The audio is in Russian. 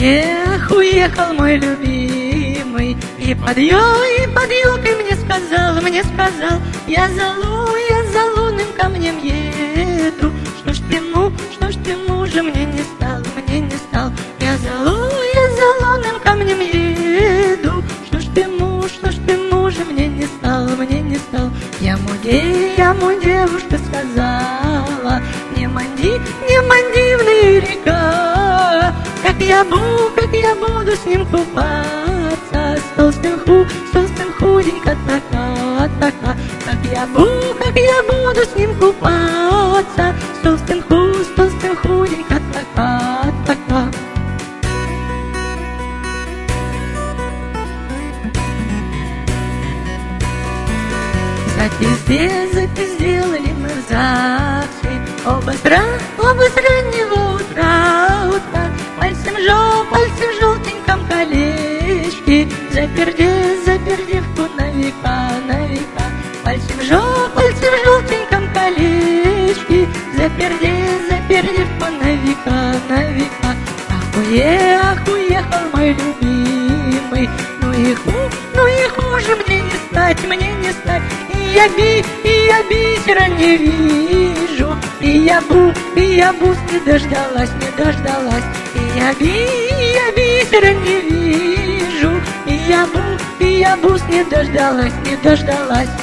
уехал мой любимый, и под елкой мне сказал, я за лунным камнем еду. Что ж ты мужа мне не стал, я за лунным камнем еду. Что ж ты мужа мне не стал. Я ему девушка сказала, не манди в ней река, как я буду с ним купаться, с толстым худенько така. Как я буду с ним купаться, с толстым худенько така. Запизделали мы в ЗАГСе, оба с раннего утра. Пальцем в желтеньком колечке, запердевку на века. Пальцем в желтеньком колечке, запердевку на века. Ах, уехал мой любимый, ну и хуже мне не стать. И я бисера не вижу, и я бус не дождалась. И я бисера не вижу, и я бус не дождалась.